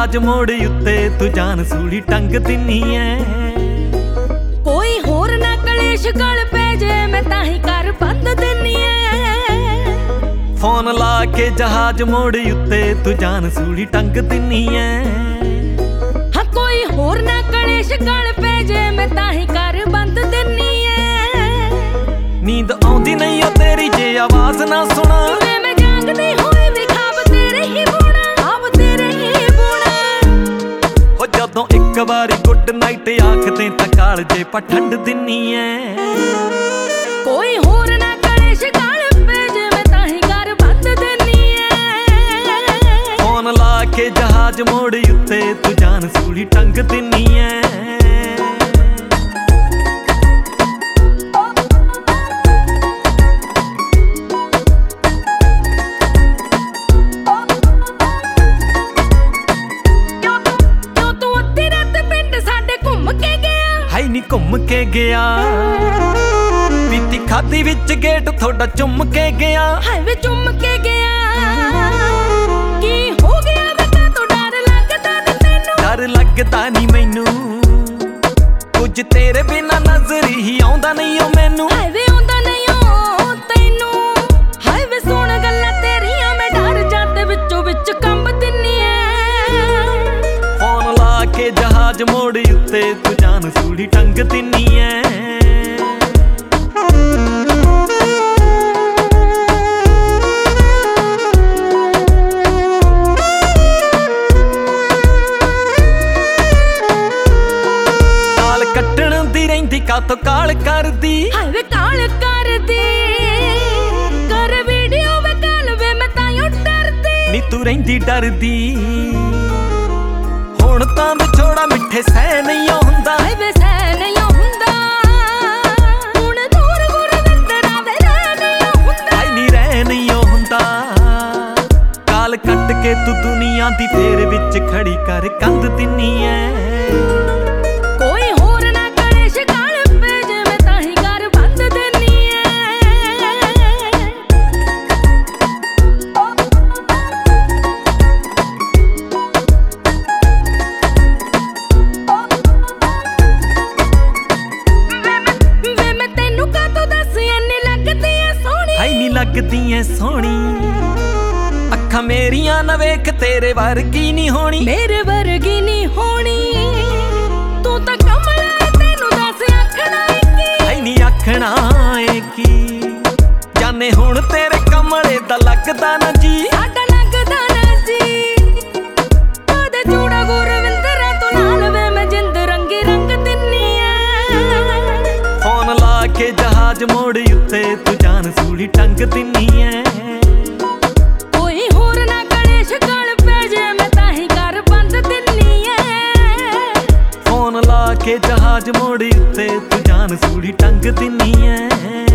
जहाज मोड़ उत्ते तू जान सूली टंग दिन्नी ऐ। कोई होर ना कलेश गल पे जे मैं ताही कर बंद दिन्नी ऐ। फोन ला के जहाज मोड़ उत्ते तू जान सूली टंग दिन्नी ऐ। हाँ कोई होर ना कलेश गल पे जे मैं ताही कर बंद दिन्नी ऐ। नींद आउंदी नहीं ओ तेरी जे आवाज ना सुना। मैं जागदी होए भी ख्वाब तेरे ही बुना, ख्वाब तेरे ही बुना। हो जदों एक बारी गुड नाइट आखदे तां कालजे पा ठंड दिन्नी ऐ। कोई होर ना कलेश गल पे जे मैं ताही कर बंद दिन्नी ऐ। फोन ला के जहाज मोड़ उत्ते तू जान सूली टंग दिन्नी ऐ। नी घूम के गया पीती खादी विच गेट थोड़ा चुम के गया। हाय वे चुम के गया की हो गया बेटा तू डर लगदा नी तैनू। डर लगदा नी मैनू कुछ तेरे बिना नजर ही आउंदा नहीं ओ मैनू। हाय वे आउंदा नहीं ओ तैनू। हाय वे सुन गल्लां तेरियां मैं डर जाते विचों विच कंब दिन्नी ऐ। फोन ला के जहाज मोड़ उत्ते तू जान सूली टंग दिन्नी ऐ। काल कट्टण दी रहिंदी कातों काल करदी। हाय वे काल करदी कर वीडियो वे काल वे मैं ताइयों डरदी। नी तू रहिंदी डरदी हुण तां विछोड़ा मिठे सह नहीं हुंदा। हाय वे सह नहीं हुंदा हुण दूर गुरविंदरा वे रह नहीं हुंदा। हाय नी रह नहीं हुंदा काल कट के तू दुनिया दी फेर विच खड़ी कर कंध दिन्नी ऐ। कोई होर ना कलेश गल पे जे मैं ताही कर बंद दिन्नी ऐ। वे मैं तैनू कातों दस इन्नी लगदी ऐ सोहणी। हाय नी लगदी ऐ सोहणी अखां मेरियां ना वेख तेरे वर्गी नी होनी। मेरे वर्गी नी होनी तू तां कमला ऐ तैनू दस आखना ऐ की। हाय नी आखना ऐ की जाने हुण तेरे कमले दा लगदा ना जी। साडा लगदा ना जी ओदे चूड़ा गुरविंदरा तू नाल वे मैं जिंद रंगी रंग दिन्नी ऐ। फोन ला के जहाज मोड़ उत्ते तू जान सूली टंग दिन्नी ऐ। कोई होर ना कलेश गल पे जे मैं ताही कर बंद दिन्नी ऐ। फोन ला के जहाज मोड़ उत्ते तू जान सूली टंग दिन्नी ऐ।